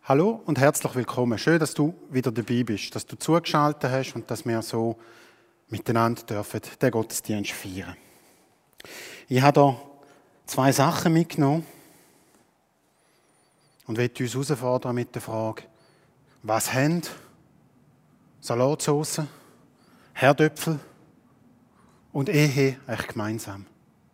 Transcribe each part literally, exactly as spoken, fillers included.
Hallo und herzlich willkommen. Schön, dass du wieder dabei bist, dass du zugeschaltet hast und dass wir so miteinander dürfen den Gottesdienst feiern. Ich habe hier zwei Sachen mitgenommen und möchte uns herausfordern mit der Frage, was haben Salatsauce, Herdöpfel und Ehe eigentlich gemeinsam?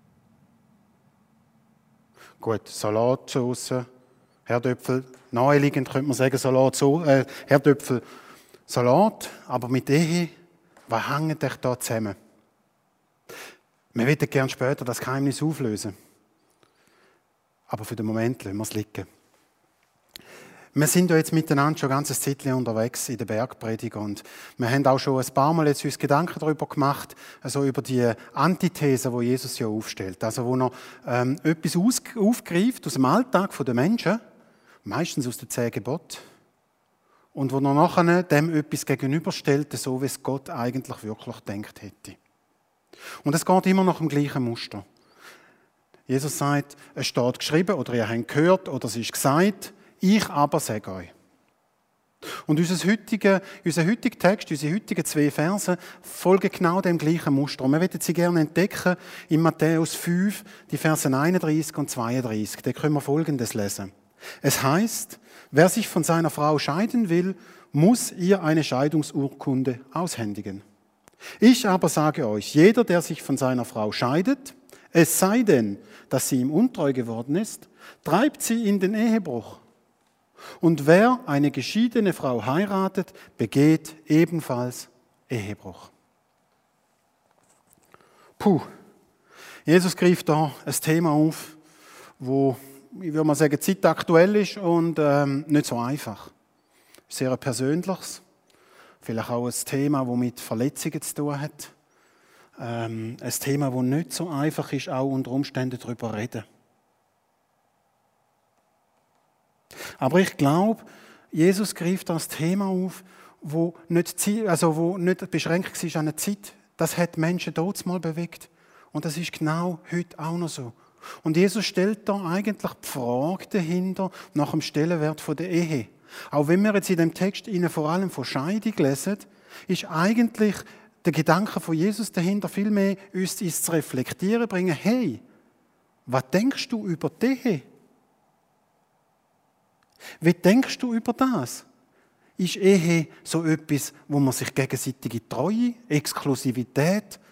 Gut, Salatsauce, Herdöpfel, naheliegend könnte man sagen, Salat, so, äh, Herdöpfel, Salat, aber mit Ehe, was hängt euch da zusammen? Wir würden gerne später das Geheimnis auflösen. Aber für den Moment lassen wir es liegen. Wir sind ja jetzt miteinander schon ein ganzes Zeitchen unterwegs in der Bergpredigt und wir haben auch schon ein paar Mal jetzt uns Gedanken darüber gemacht, also über die Antithese, die Jesus ja aufstellt. Also wo er ähm, etwas aus, aufgreift aus dem Alltag der Menschen, meistens aus den zehn Geboten, und wo er nachher dem etwas gegenüberstellt, so wie es Gott eigentlich wirklich gedacht hätte. Und es geht immer nach dem gleichen Muster. Jesus sagt, es steht geschrieben, oder ihr habt gehört, oder es ist gesagt, ich aber sage euch. Und unser heutiger, unser heutiger Text, unsere heutigen zwei Verse folgen genau dem gleichen Muster. Und wir möchten sie gerne entdecken in Matthäus fünf, die Verse einunddreißig und zweiunddreißig. Da können wir Folgendes lesen. Es heißt, wer sich von seiner Frau scheiden will, muss ihr eine Scheidungsurkunde aushändigen. Ich aber sage euch, jeder, der sich von seiner Frau scheidet, es sei denn, dass sie ihm untreu geworden ist, treibt sie in den Ehebruch. Und wer eine geschiedene Frau heiratet, begeht ebenfalls Ehebruch. Puh, Jesus greift da ein Thema auf, wo, ich würde mal sagen, zeitaktuell ist und ähm, nicht so einfach. Sehr ein persönliches, vielleicht auch ein Thema, das mit Verletzungen zu tun hat. Ähm, ein Thema, das nicht so einfach ist, auch unter Umständen darüber reden. Aber ich glaube, Jesus greift das Thema auf, wo nicht, also wo nicht beschränkt war an eine Zeit. Das hat Menschen dort mal bewegt. Und das ist genau heute auch noch so. Und Jesus stellt da eigentlich die Frage dahinter nach dem Stellenwert der Ehe. Auch wenn wir jetzt in dem Text Ihnen vor allem von Scheidung lesen, ist eigentlich der Gedanke von Jesus dahinter vielmehr, uns ins Reflektieren bringen, hey, was denkst du über die Ehe? Wie denkst du über das? Ist Ehe so etwas, wo man sich gegenseitige Treue, Exklusivität,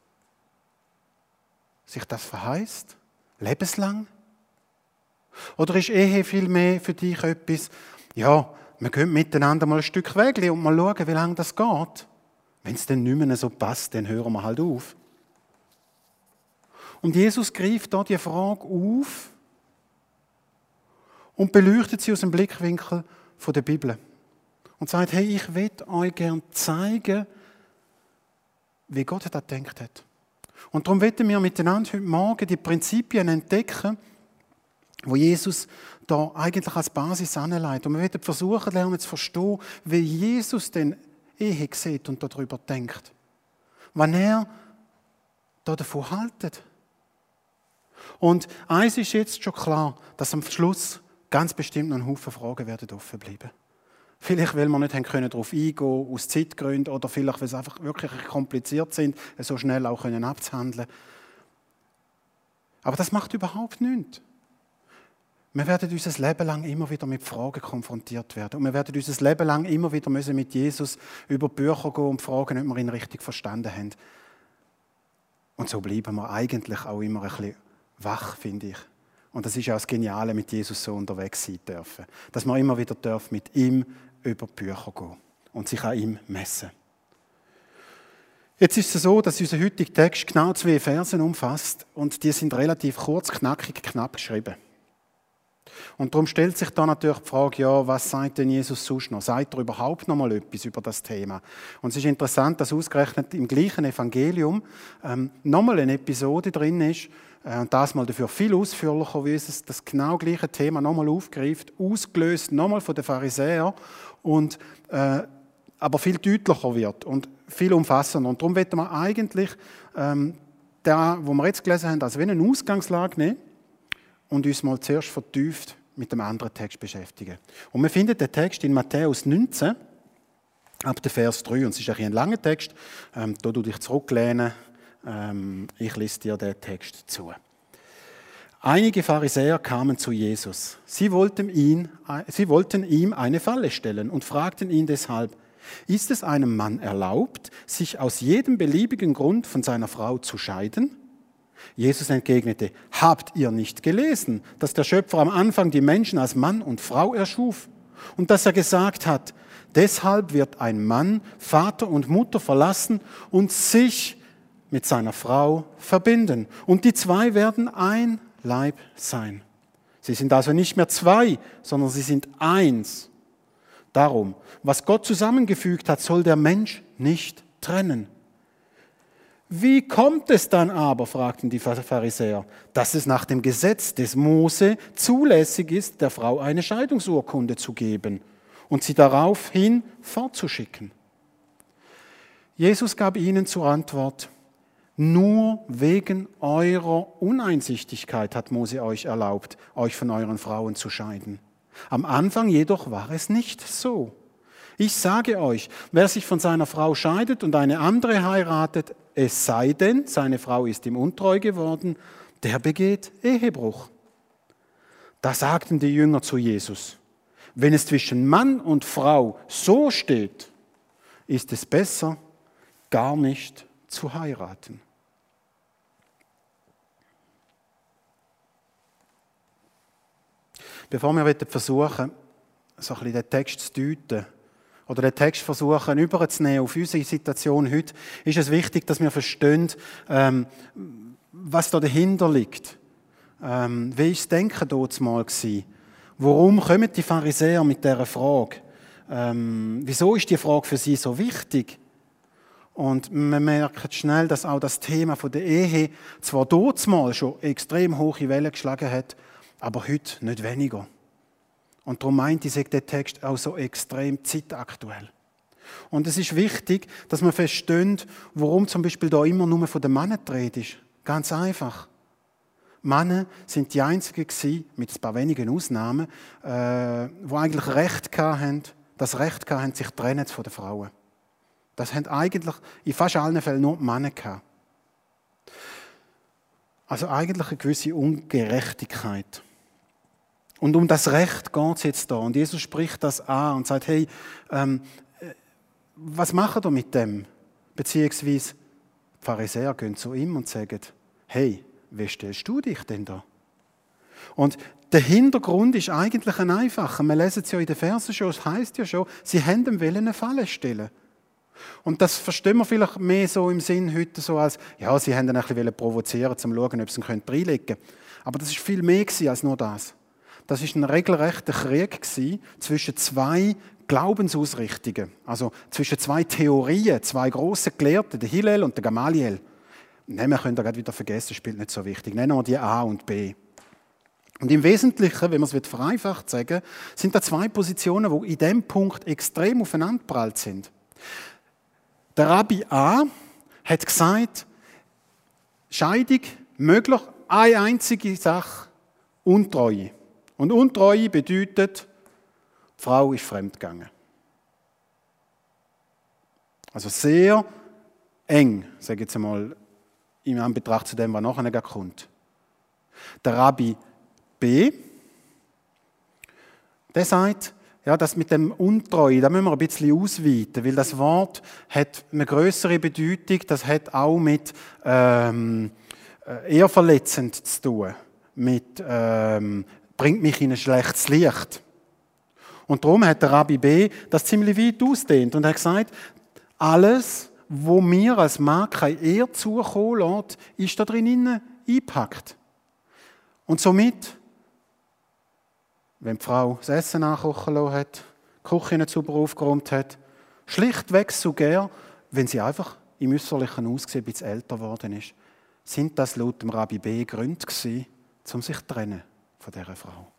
sich das verheißt, lebenslang? Oder ist Ehe vielmehr für dich etwas, ja, wir können miteinander mal ein Stück weggehen und mal schauen, wie lange das geht. Wenn es dann nicht mehr so passt, dann hören wir halt auf. Und Jesus greift da die Frage auf, und beleuchtet sie aus dem Blickwinkel der Bibel. Und sagt, hey, ich will euch gerne zeigen, wie Gott das gedacht hat. Und darum wollen wir miteinander heute Morgen die Prinzipien entdecken, wo Jesus da eigentlich als Basis anleitet. Und wir wollen versuchen, lernen zu verstehen, wie Jesus denn Ehe sieht und darüber denkt. Wenn er da davon haltet. Und eins ist jetzt schon klar, dass am Schluss ganz bestimmt noch ein Haufen Fragen werden offen bleiben. Vielleicht, weil wir nicht haben können darauf eingehen, aus Zeitgründen, oder vielleicht, weil sie einfach wirklich kompliziert sind, so schnell auch können abzuhandeln. Aber das macht überhaupt nichts. Wir werden unser Leben lang immer wieder mit Fragen konfrontiert werden. Und wir werden unser Leben lang immer wieder müssen mit Jesus über Bücher gehen und fragen, ob wir ihn richtig verstanden haben. Und so bleiben wir eigentlich auch immer ein bisschen wach, finde ich. Und das ist ja das Geniale, mit Jesus so unterwegs sein dürfen. Dass man immer wieder darf mit ihm über die Bücher gehen und sich an ihm messen. Jetzt ist es so, dass unser heutiger Text genau zwei Versen umfasst und die sind relativ kurz, knackig, knapp geschrieben. Und darum stellt sich da natürlich die Frage, ja, was sagt denn Jesus sonst noch? Sagt er überhaupt noch mal etwas über das Thema? Und es ist interessant, dass ausgerechnet im gleichen Evangelium ähm, nochmal eine Episode drin ist, äh, und das mal dafür viel ausführlicher, wie es das genau gleiche Thema nochmal aufgreift, ausgelöst nochmal von den Pharisäern, und, äh, aber viel deutlicher wird und viel umfassender. Und darum wollen wir eigentlich ähm, da, wo wir jetzt gelesen haben, als wenn eine Ausgangslage nehmen und uns mal zuerst vertieft mit dem anderen Text beschäftigen. Und wir finden den Text in Matthäus neunzehn, ab der Vers drei. Und es ist ein langer Text. Ähm, da du dich zurücklehnen. Ähm, ich lese dir den Text zu. Einige Pharisäer kamen zu Jesus. Sie wollten, ihn, sie wollten ihm eine Falle stellen und fragten ihn deshalb: Ist es einem Mann erlaubt, sich aus jedem beliebigen Grund von seiner Frau zu scheiden? Jesus entgegnete: Habt ihr nicht gelesen, dass der Schöpfer am Anfang die Menschen als Mann und Frau erschuf? Und dass er gesagt hat: Deshalb wird ein Mann Vater und Mutter verlassen und sich mit seiner Frau verbinden. Und die zwei werden ein Leib sein. Sie sind also nicht mehr zwei, sondern sie sind eins. Darum, was Gott zusammengefügt hat, soll der Mensch nicht trennen. Wie kommt es dann aber, fragten die Pharisäer, dass es nach dem Gesetz des Mose zulässig ist, der Frau eine Scheidungsurkunde zu geben und sie daraufhin fortzuschicken? Jesus gab ihnen zur Antwort: Nur wegen eurer Uneinsichtigkeit hat Mose euch erlaubt, euch von euren Frauen zu scheiden. Am Anfang jedoch war es nicht so. Ich sage euch, wer sich von seiner Frau scheidet und eine andere heiratet, es sei denn, seine Frau ist ihm untreu geworden, der begeht Ehebruch. Da sagten die Jünger zu Jesus: Wenn es zwischen Mann und Frau so steht, ist es besser, gar nicht zu heiraten. Bevor wir versuchen, so ein bisschen den Text zu deuten oder den Text versuchen überzunehmen auf unsere Situation heute, ist es wichtig, dass wir verstehen, ähm, was da dahinter liegt. Ähm, wie war das Denken dort mal gewesen? Warum kommen die Pharisäer mit dieser Frage? Ähm, wieso ist die Frage für sie so wichtig? Und man merkt schnell, dass auch das Thema von der Ehe zwar dort mal schon extrem hohe Wellen geschlagen hat, aber heute nicht weniger. Und darum meint ich, ist der Text auch so extrem zeitaktuell. Und es ist wichtig, dass man versteht, warum zum Beispiel da immer nur von den Männern die Rede ist. Ganz einfach. Männer sind die einzigen gewesen, mit ein paar wenigen Ausnahmen, äh, die eigentlich Recht hatten, das Recht hatten, sich zu trennen von den Frauen. Das haben eigentlich in fast allen Fällen nur die Männer gehabt. Also eigentlich eine gewisse Ungerechtigkeit. Und um das Recht geht es jetzt da. Und Jesus spricht das an und sagt: Hey, ähm, was macht ihr mit dem? Beziehungsweise die Pharisäer gehen zu ihm und sagen: Hey, wie stellst du dich denn da? Und der Hintergrund ist eigentlich ein einfacher. Wir lesen es ja in den Versen schon, es heisst ja schon, sie haben ihm eine Falle stellen. Und das verstehen wir vielleicht mehr so im Sinn heute so als, ja, sie haben ihn ein bisschen provozieren, um zu schauen, ob sie ihn reinlegen können. Aber das war viel mehr als nur das. Das war ein regelrechter Krieg zwischen zwei Glaubensausrichtungen. Also zwischen zwei Theorien, zwei grossen Gelehrten, der Hillel und der Gamaliel. Nein, wir können da gerade wieder vergessen, spielt nicht so wichtig. Nennen wir die A und B. Und im Wesentlichen, wenn man es vereinfacht sagen, sind da zwei Positionen, die in diesem Punkt extrem aufeinanderprallt sind. Der Rabbi A hat gesagt, Scheidung möglich, eine einzige Sache, Untreue. Und Untreue bedeutet, die Frau ist fremdgegangen. Also sehr eng, sage ich jetzt einmal, in Anbetracht zu dem, was nachher kommt. Der Rabbi B, der sagt, ja, das mit dem Untreue, da müssen wir ein bisschen ausweiten, weil das Wort hat eine größere Bedeutung, das hat auch mit ähm, eher verletzend zu tun, mit ähm, bringt mich in ein schlechtes Licht. Und darum hat der Rabbi B das ziemlich weit ausdehnt und hat gesagt, alles, wo mir als Mann keine Ehre zukommen lässt, ist da drin eingepackt. Und somit, wenn die Frau das Essen nachkochen lassen hat, die Küche nicht sauber aufgeräumt hat, schlichtweg so gern, wenn sie einfach im äußerlichen Aussehen ein bisschen älter geworden ist, sind das laut dem Rabbi B Gründe gewesen, um sich zu trennen von dieser Frau.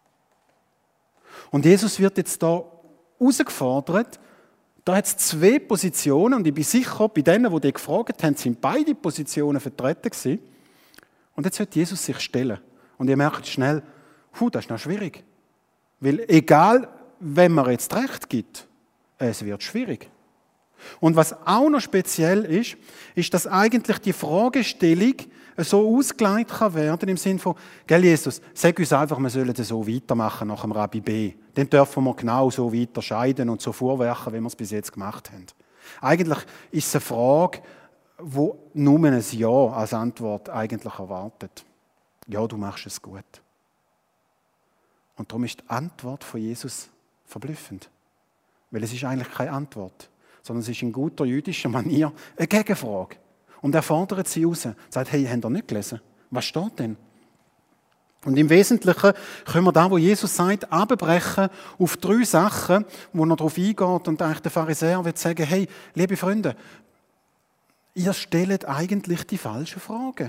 Und Jesus wird jetzt da herausgefordert, da hat es zwei Positionen und ich bin sicher, bei denen, die die gefragt haben, sind beide Positionen vertreten gewesen. Und jetzt wird Jesus sich stellen. Und ihr merkt schnell, huh, das ist noch schwierig. Weil egal, wenn man jetzt Recht gibt, es wird schwierig. Und was auch noch speziell ist, ist, dass eigentlich die Fragestellung so ausgelegt kann werden im Sinne von, gell Jesus, sag uns einfach, wir sollen das so weitermachen nach dem Rabbi B. Dann dürfen wir genau so weiter scheiden und so vorwerfen, wie wir es bis jetzt gemacht haben. Eigentlich ist es eine Frage, wo nur ein Ja als Antwort eigentlich erwartet. Ja, du machst es gut. Und darum ist die Antwort von Jesus verblüffend. Weil es ist eigentlich keine Antwort, sondern es ist in guter jüdischer Manier eine Gegenfrage. Und er fordert sie raus. Er sagt, hey, habt ihr nicht gelesen? Was steht denn? Und im Wesentlichen können wir da, wo Jesus sagt, abbrechen auf drei Sachen, wo er darauf eingeht und eigentlich der Pharisäer wird sagen, hey, liebe Freunde, ihr stellt eigentlich die falschen Fragen.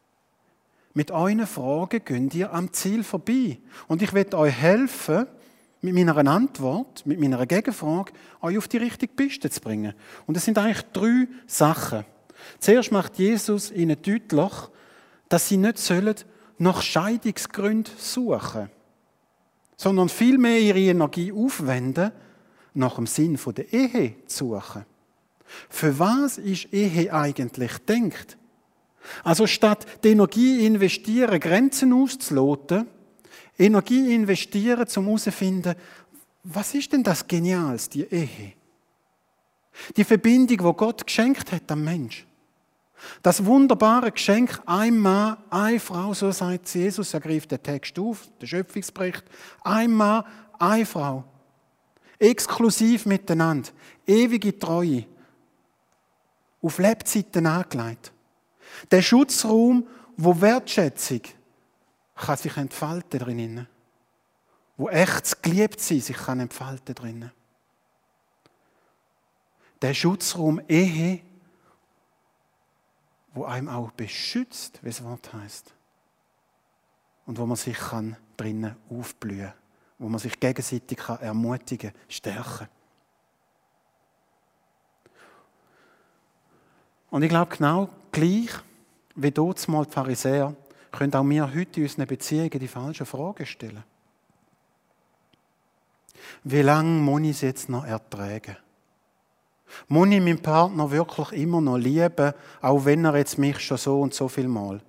Mit euren Fragen geht ihr am Ziel vorbei. Und ich will euch helfen, mit meiner Antwort, mit meiner Gegenfrage, euch auf die richtige Piste zu bringen. Und es sind eigentlich drei Sachen. Zuerst macht Jesus ihnen deutlich, dass sie nicht sollen nach Scheidungsgründen suchen, sondern vielmehr ihre Energie aufwenden, nach dem Sinn der Ehe zu suchen. Für was ist Ehe eigentlich gedacht? Also statt die Energie investieren, Grenzen auszuloten, Energie investieren, um herauszufinden, was ist denn das Geniales, die Ehe? Die Verbindung, die Gott geschenkt hat am Mensch. Das wunderbare Geschenk, ein Mann, eine Frau, so sagt Jesus, er greift den Text auf, den Schöpfungsbericht, ein Mann, eine Frau. Exklusiv miteinander, ewige Treue, auf Lebzeiten angelegt. Der Schutzraum, wo Wertschätzung kann sich entfalten drinnen. Wo echtes Geliebtsein sich kann entfalten drinnen. Der Schutzraum Ehe, wo einem auch beschützt, wie das Wort heißt, und wo man sich kann drinnen aufblühen, wo man sich gegenseitig kann ermutigen, stärken. Und ich glaube, genau gleich wie dort mal die Pharisäer, können auch wir heute in unseren Beziehungen die falschen Fragen stellen. Wie lange muss ich es jetzt noch ertragen? Muss ich meinen Partner wirklich immer noch lieben, auch wenn er jetzt mich schon so und so viel Mal?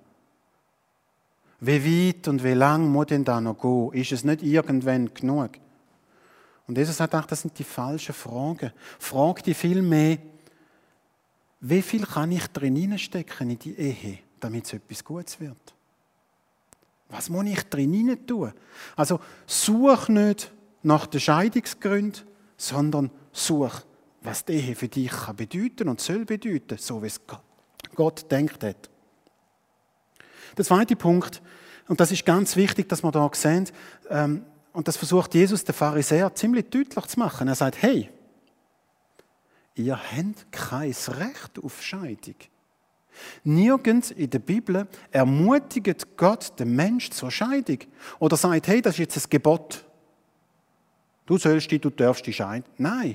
Wie weit und wie lang muss denn da noch gehen? Ist es nicht irgendwann genug? Und Jesus sagt auch, das sind die falschen Fragen. Frag dich vielmehr, wie viel kann ich drin hineinstecken in die Ehe, damit es etwas Gutes wird? Was muss ich drin hinein tun? Also such nicht nach den Scheidungsgründen, sondern such, was die Ehe für dich kann bedeuten und soll bedeuten, so wie es Gott denkt hat. Der zweite Punkt, und das ist ganz wichtig, dass wir da sehen, ähm, und das versucht Jesus, der Pharisäer, ziemlich deutlich zu machen. Er sagt, hey, ihr habt kein Recht auf Scheidung. Nirgends in der Bibel ermutigt Gott den Menschen zur Scheidung. Oder sagt, hey, das ist jetzt ein Gebot. Du sollst dich, du darfst dich scheiden. Nein.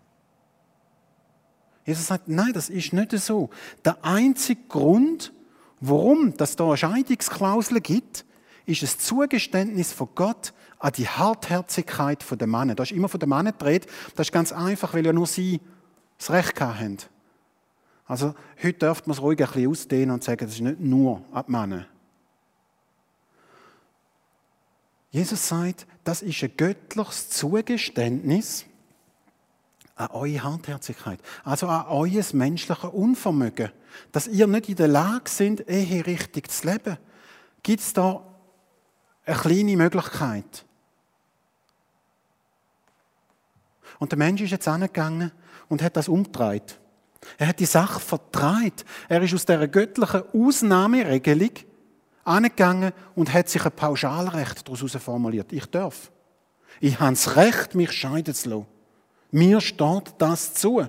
Jesus sagt, nein, das ist nicht so. Der einzige Grund, warum es da eine Scheidungsklausel gibt, ist ein Zugeständnis von Gott an die Hartherzigkeit der Männer. Das ist immer von den Männern gedreht. Das ist ganz einfach, weil ja nur sie das Recht haben. Also heute dürfte man es ruhig ein bisschen ausdehnen und sagen, das ist nicht nur an die Männer. Jesus sagt, das ist ein göttliches Zugeständnis an eure Hartherzigkeit, also an euer menschliches Unvermögen, dass ihr nicht in der Lage seid, Ehe richtig zu leben. Gibt es da eine kleine Möglichkeit? Und der Mensch ist jetzt angegangen und hat das umgedreht. Er hat die Sache verdreht. Er ist aus dieser göttlichen Ausnahmeregelung angegangen und hat sich ein Pauschalrecht daraus formuliert. Ich darf. Ich habe das Recht, mich scheiden zu lassen. Mir steht das zu.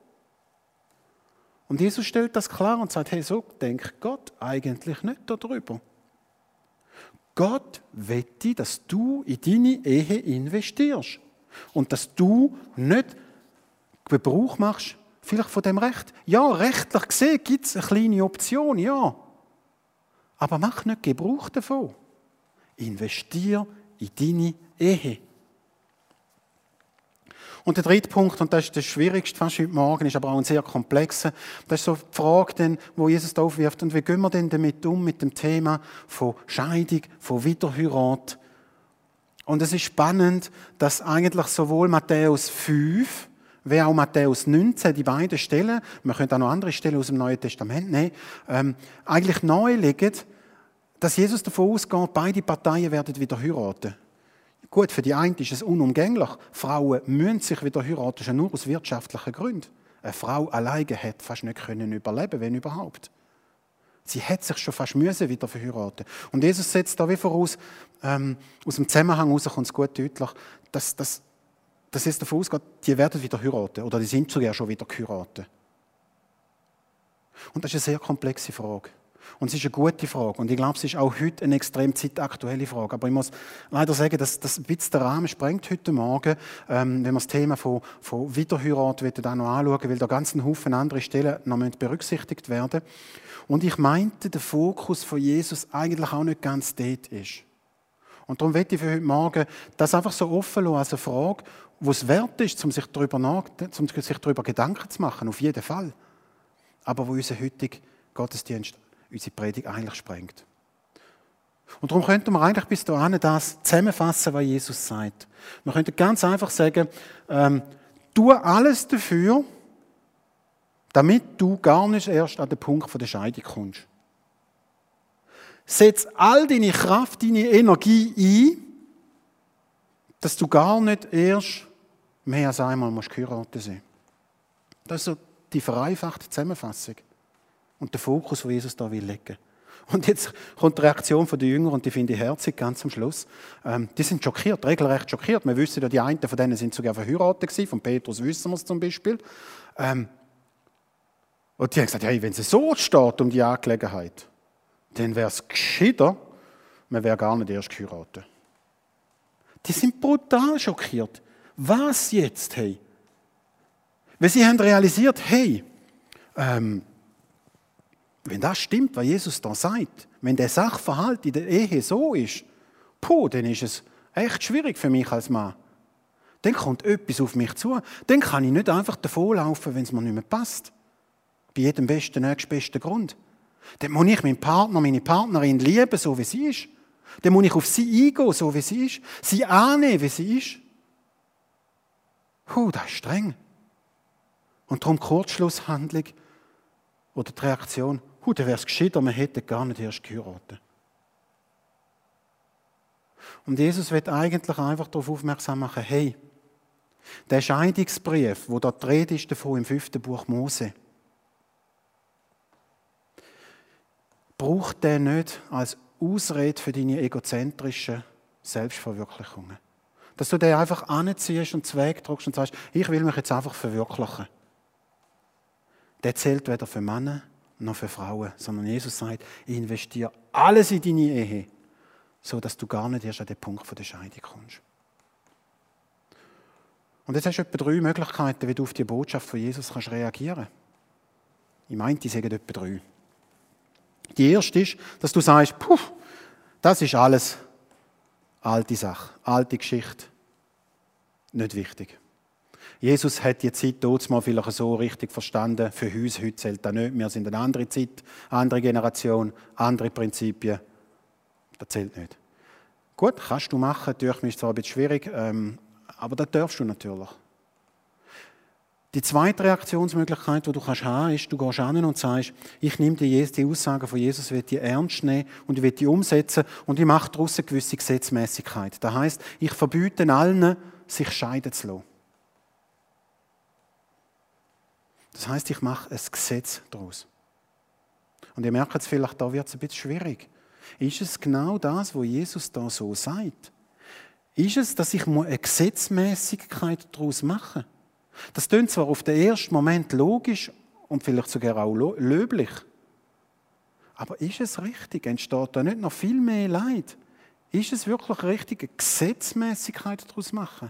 Und Jesus stellt das klar und sagt, hey, so denkt Gott eigentlich nicht darüber. Gott wette, dass du in deine Ehe investierst. Und dass du nicht Gebrauch machst, vielleicht von dem Recht. Ja, rechtlich gesehen gibt es eine kleine Option, ja. Aber mach nicht Gebrauch davon. Investier in deine Ehe. Und der dritte Punkt, und das ist der schwierigste fast heute Morgen, ist aber auch ein sehr komplexer, das ist so die Frage, die Jesus da aufwirft, und wie gehen wir denn damit um, mit dem Thema von Scheidung, von Wiederheirat? Und es ist spannend, dass eigentlich sowohl Matthäus fünf, wie auch Matthäus neunzehn, die beiden Stellen, man könnte auch noch andere Stellen aus dem Neuen Testament nehmen, ähm, eigentlich nahelegen, dass Jesus davon ausgeht, beide Parteien werden wieder heiraten. Gut, für die einen ist es unumgänglich. Frauen müssen sich wieder heiraten, schon nur aus wirtschaftlichen Gründen. Eine Frau alleine hätte fast nicht können überleben, wenn überhaupt. Sie hätte sich schon fast müssen wieder verheiraten. Und Jesus setzt da wie voraus, ähm, aus dem Zusammenhang heraus kommt es gut deutlich, dass, dass, dass es davon ausgeht, die werden wieder heiraten oder die sind sogar schon wieder geheiratet. Und das ist eine sehr komplexe Frage. Und es ist eine gute Frage. Und ich glaube, es ist auch heute eine extrem zeitaktuelle Frage. Aber ich muss leider sagen, dass das ein bisschen den Rahmen sprengt heute Morgen, ähm, wenn wir das Thema von, von Wiederheirat auch noch anschauen, weil da ganz ein Haufen andere Stellen noch berücksichtigt werden. Und ich meinte, der Fokus von Jesus eigentlich auch nicht ganz dort ist. Und darum möchte ich für heute Morgen das einfach so offen lassen als eine Frage, die es wert ist, um sich darüber, nach, um sich darüber Gedanken zu machen, auf jeden Fall. Aber wo unser heutiger Gottesdienst unsere Predigt eigentlich sprengt. Und darum könnten wir eigentlich bis dahin das zusammenfassen, was Jesus sagt. Wir könnten ganz einfach sagen, ähm, tu alles dafür, damit du gar nicht erst an den Punkt der Scheidung kommst. Setz all deine Kraft, deine Energie ein, dass du gar nicht erst mehr als einmal geheiratet sein musst. Das ist so die vereinfachte Zusammenfassung. Und der Fokus, den Jesus da will legen. Und jetzt kommt die Reaktion der Jünger, und die finde ich herzig, ganz am Schluss. Ähm, die sind schockiert, regelrecht schockiert. Wir wissen ja, die einen von denen sind sogar verheiratet gewesen, von Petrus wissen wir es zum Beispiel. Ähm, und die haben gesagt, hey, wenn es so steht um die Angelegenheit, dann wäre es gescheiter, man wäre gar nicht erst geheiratet. Die sind brutal schockiert. Was jetzt, hey? Weil sie haben realisiert, hey, ähm, wenn das stimmt, was Jesus da sagt, wenn der Sachverhalt in der Ehe so ist, puh, dann ist es echt schwierig für mich als Mann. Dann kommt etwas auf mich zu. Dann kann ich nicht einfach davonlaufen, wenn es mir nicht mehr passt. Bei jedem besten, nächstbesten Grund. Dann muss ich meinen Partner, meine Partnerin lieben, so wie sie ist. Dann muss ich auf sie eingehen, so wie sie ist. Sie annehmen, wie sie ist. Puh, das ist streng. Und darum die Kurzschlusshandlung oder die Reaktion, Huh, dann wäre es gescheiter, man hätte gar nicht erst geheiratet. Und Jesus wird eigentlich einfach darauf aufmerksam machen, hey, der Scheidungsbrief, wo da die Rede ist davon im fünften Buch Mose, braucht der nicht als Ausrede für deine egozentrischen Selbstverwirklichungen. Dass du den einfach anziehst und zu Weg drückst und sagst, ich will mich jetzt einfach verwirklichen. Der zählt weder für Männer noch für Frauen, sondern Jesus sagt, ich investiere alles in deine Ehe, so dass du gar nicht erst an den Punkt der Scheidung kommst. Und jetzt hast du etwa drei Möglichkeiten, wie du auf die Botschaft von Jesus kannst reagieren kannst. Ich meine, die sagen etwa drei. Die erste ist, dass du sagst, puh, das ist alles alte Sache, alte Geschichte, nicht wichtig. Jesus hat die Zeit dort mal vielleicht so richtig verstanden. Für uns heute zählt das nicht. Wir sind eine andere Zeit, andere Generation, andere Prinzipien. Das zählt nicht. Gut, kannst du machen. Durch mich ist zwar ein bisschen schwierig, ähm, aber das darfst du natürlich. Die zweite Reaktionsmöglichkeit, die du kannst haben, ist, du gehst hin und sagst, ich nehme die, die Aussagen von Jesus, will die ernst nehmen und ich will die umsetzen und ich mache daraus eine gewisse Gesetzmäßigkeit. Das heisst, ich verbiete allen, sich scheiden zu lassen. Das heisst, ich mache ein Gesetz daraus. Und ihr merkt jetzt vielleicht, da wird es ein bisschen schwierig. Ist es genau das, was Jesus da so sagt? Ist es, dass ich eine Gesetzmäßigkeit daraus mache? Das klingt zwar auf den ersten Moment logisch und vielleicht sogar auch löblich. Aber ist es richtig? Entsteht da nicht noch viel mehr Leid? Ist es wirklich richtig, eine Gesetzmäßigkeit daraus machen?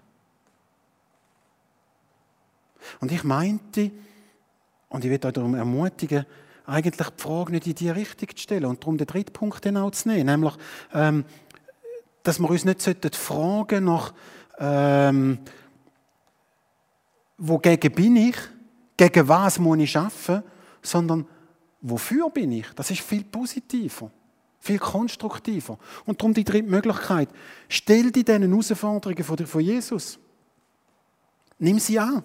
Und ich meinte, und ich will euch darum ermutigen, eigentlich die Frage nicht in die Richtung zu stellen und darum den dritten Punkt dann auch zu nehmen, nämlich, ähm, dass wir uns nicht fragen nach, ähm, wogegen bin ich, gegen was muss ich arbeiten, sondern wofür bin ich? Das ist viel positiver, viel konstruktiver. Und darum die dritte Möglichkeit. Stell dich diesen Herausforderungen von Jesus. Nimm sie an.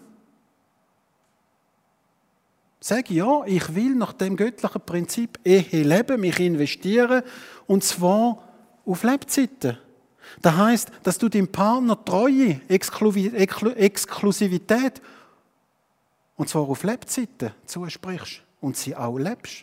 Sag ja, ich will nach dem göttlichen Prinzip Ehe leben, mich investieren, und zwar auf Lebzeiten. Das heisst, dass du deinem Partner Treue, Exklusivität, und zwar auf Lebzeiten zusprichst und sie auch lebst.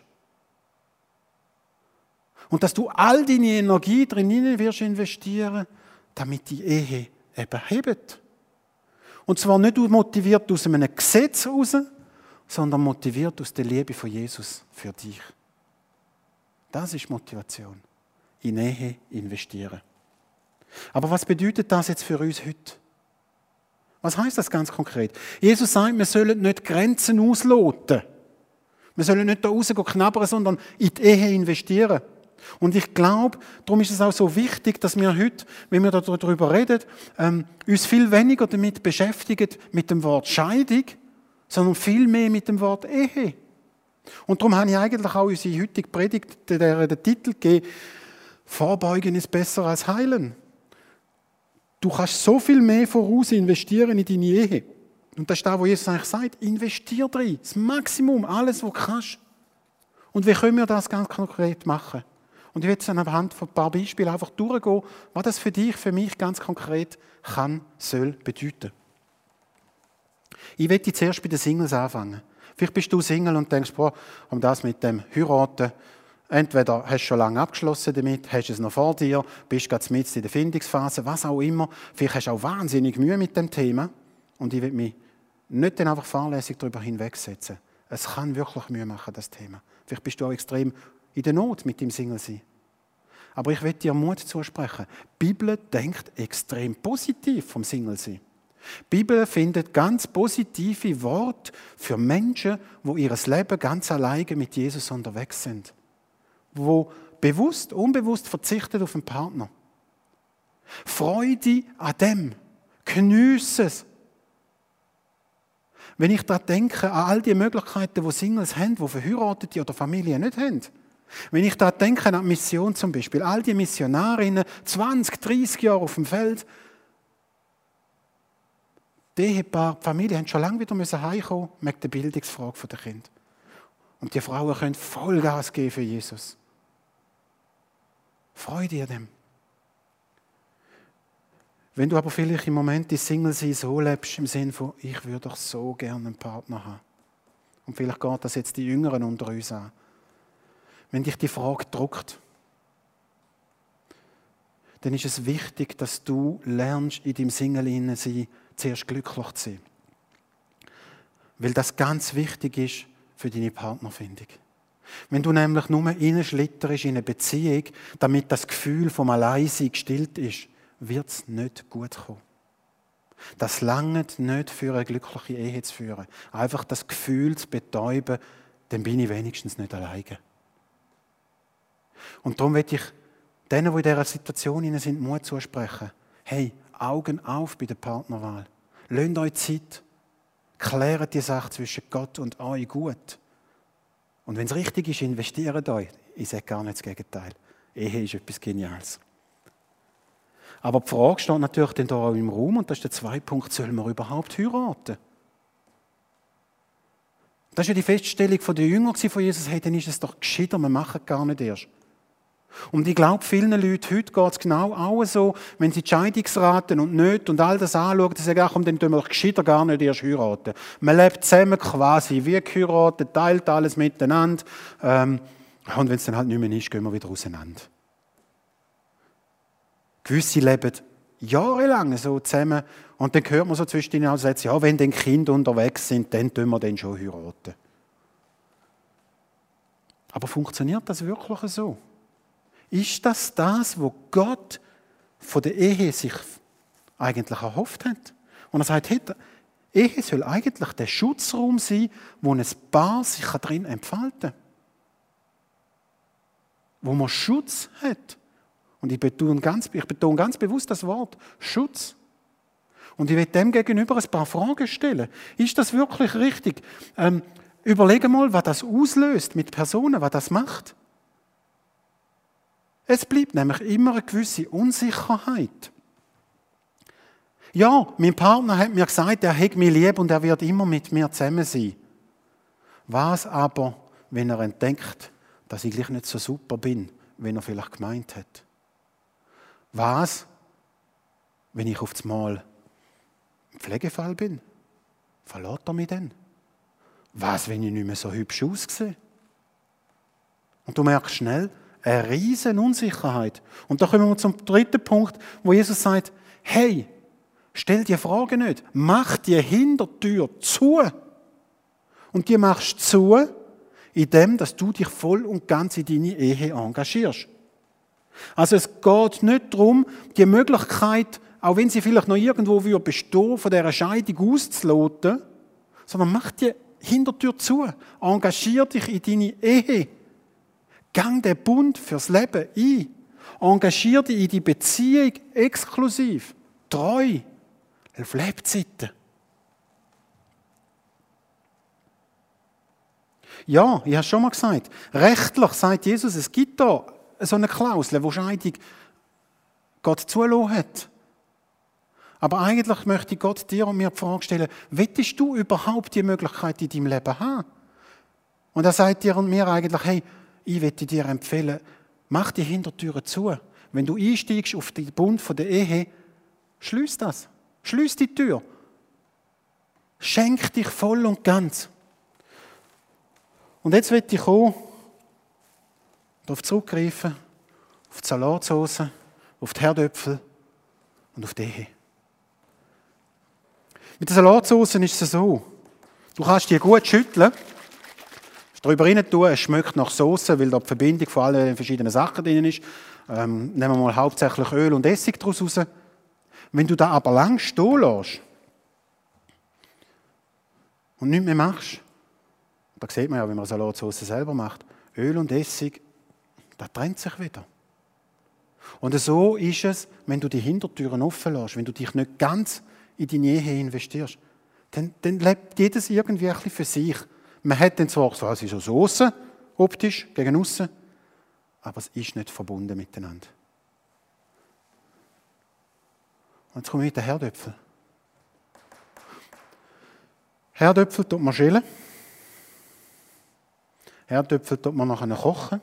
Und dass du all deine Energie drin wirst investieren, damit die Ehe eben hebt. Und zwar nicht motiviert aus einem Gesetz heraus, sondern motiviert aus der Liebe von Jesus für dich. Das ist Motivation. In Ehe investieren. Aber was bedeutet das jetzt für uns heute? Was heißt das ganz konkret? Jesus sagt, wir sollen nicht Grenzen ausloten. Wir sollen nicht da rausgehen knabbern, sondern in die Ehe investieren. Und ich glaube, darum ist es auch so wichtig, dass wir heute, wenn wir darüber reden, ähm, uns viel weniger damit beschäftigen, mit dem Wort Scheidung, sondern viel mehr mit dem Wort Ehe. Und darum habe ich eigentlich auch unsere heutige Predigt der, den Titel gegeben, Vorbeugen ist besser als heilen. Du kannst so viel mehr voraus investieren in deine Ehe. Und das ist das, was Jesus eigentlich sagt, investier drin, das Maximum, alles, was du kannst. Und wie können wir das ganz konkret machen? Und ich will jetzt anhand von ein paar Beispielen einfach durchgehen, was das für dich, für mich ganz konkret kann, soll bedeuten. Ich möchte zuerst bei den Singles anfangen. Vielleicht bist du Single und denkst, boah, um das mit dem Heiraten, entweder hast du schon lange abgeschlossen damit, hast es noch vor dir, bist gerade mitten in der Findungsphase, was auch immer. Vielleicht hast du auch wahnsinnig Mühe mit dem Thema. Und ich will mich nicht dann einfach fahrlässig darüber hinwegsetzen. Es kann wirklich Mühe machen, das Thema. Vielleicht bist du auch extrem in der Not mit dem Single-Sein. Aber ich will dir Mut zusprechen. Die Bibel denkt extrem positiv vom Single-Sein. Die Bibel findet ganz positive Worte für Menschen, die ihr Leben ganz alleine mit Jesus unterwegs sind. Die bewusst, unbewusst verzichten auf einen Partner. Freude an dem. Geniesse es. Wenn ich da denke, an all die Möglichkeiten, die Singles haben, die Verheiratete oder Familien nicht haben. Wenn ich da denke an die Mission zum Beispiel, all die Missionarinnen, zwanzig, dreissig Jahre auf dem Feld, die Ehepaar, die Familie haben schon lange wieder heimkommen müssen wegen der Bildungsfrage der Kinder. Und die Frauen können Vollgas geben für Jesus. Freude an dem. Wenn du aber vielleicht im Moment die Single-Sein so lebst, im Sinne von, ich würde doch so gerne einen Partner haben. Und vielleicht geht das jetzt die Jüngeren unter uns an. Wenn dich die Frage drückt, dann ist es wichtig, dass du lernst, in deinem Single-Sein zuerst glücklich zu sein. Weil das ganz wichtig ist für deine Partnerfindung. Wenn du nämlich nur reinschlitterst in eine Beziehung, damit das Gefühl vom Alleinsein gestillt ist, wird es nicht gut kommen. Das langt nicht für eine glückliche Ehe zu führen. Einfach das Gefühl zu betäuben, dann bin ich wenigstens nicht alleine. Und darum will ich denen, die in dieser Situation sind, Mut zusprechen. Hey, Augen auf bei der Partnerwahl. Lasst euch Zeit. Klärt die Sache zwischen Gott und euch gut. Und wenn es richtig ist, investiert euch. Ich sage gar nicht das Gegenteil. Ehe ist etwas Geniales. Aber die Frage steht natürlich dann hier auch im Raum, und das ist der zweite Punkt, soll man überhaupt heiraten? Das ist ja die Feststellung der Jünger von Jesus, hey, dann ist es doch gescheiter, wir machen es gar nicht erst. Und ich glaube, vielen Leuten heute geht es genau auch so, wenn sie die Scheidungsraten und nicht und all das anschauen, dann sagen, ach komm, dann tun wir doch gescheiter gar nicht erst heiraten. Man lebt zusammen quasi wie geheiratet, teilt alles miteinander. Ähm, und wenn es dann halt nicht mehr ist, gehen wir wieder auseinander. Gewisse leben jahrelang so zusammen und dann hört man so zwischendurch auch Sätze, ja, wenn dann Kinder unterwegs sind, dann tun wir dann schon heiraten. Aber funktioniert das wirklich so? Ist das das, was Gott von der Ehe sich eigentlich erhofft hat? Und er sagt, hey, die Ehe soll eigentlich der Schutzraum sein, wo ein Paar sich darin entfalten kann. Wo man Schutz hat. Und ich betone ganz, ich betone ganz bewusst das Wort Schutz. Und ich will dem gegenüber ein paar Fragen stellen. Ist das wirklich richtig? Ähm, überlege mal, was das auslöst mit Personen, was das macht. Es bleibt nämlich immer eine gewisse Unsicherheit. Ja, mein Partner hat mir gesagt, er hat mich lieb und er wird immer mit mir zusammen sein. Was aber, wenn er entdeckt, dass ich gleich nicht so super bin, wie er vielleicht gemeint hat? Was, wenn ich auf das Mal im Pflegefall bin? Verlässt er mich dann? Was, wenn ich nicht mehr so hübsch aussehe? Und du merkst schnell, eine riesen Unsicherheit. Und da kommen wir zum dritten Punkt, wo Jesus sagt, hey, stell die Frage nicht, mach die Hintertür zu. Und die machst du zu, indem dass du dich voll und ganz in deine Ehe engagierst. Also es geht nicht darum, die Möglichkeit, auch wenn sie vielleicht noch irgendwo bestehen, von dieser Scheidung auszuloten, sondern mach die Hintertür zu, engagier dich in deine Ehe. Gang den Bund fürs Leben ein. Engagier dich in die Beziehung exklusiv, treu, auf Lebzeiten. Ja, ich habe es schon mal gesagt, rechtlich sagt Jesus, es gibt da so eine Klausel, wo Scheidung Gott zulassen hat. Aber eigentlich möchte Gott dir und mir die Frage stellen, willst du überhaupt die Möglichkeit in deinem Leben haben? Und er sagt dir und mir eigentlich, hey, ich möchte dir empfehlen, mach die Hintertüren zu. Wenn du einsteigst auf den Bund der Ehe, schließ das. Schließ die Tür. Schenk dich voll und ganz. Und jetzt will ich auch darauf zurückgreifen, auf die Salatsauce, auf die Herdöpfel und auf die Ehe. Mit der Salatsauce ist es so, du kannst die gut schütteln, darüber rein tun, es schmeckt nach Sauce, weil da die Verbindung von allen verschiedenen Sachen drin ist. Ähm, nehmen wir mal hauptsächlich Öl und Essig daraus raus. Wenn du da aber lang stehen lässt und nichts mehr machst, da sieht man ja, wenn man Salatsauce selber macht, Öl und Essig, das trennt sich wieder. Und so ist es, wenn du die Hintertüren offen lässt, wenn du dich nicht ganz in deine Ehe investierst, dann, dann lebt jedes irgendwie ein bisschen für sich. Man hat dann zwar so, es ist so Sauce, optisch, gegen aussen, aber es ist nicht verbunden miteinander. Und jetzt komme ich mit den Herdöpfeln. Herdöpfel tut man schälen. Herdöpfel tut man nachher kochen.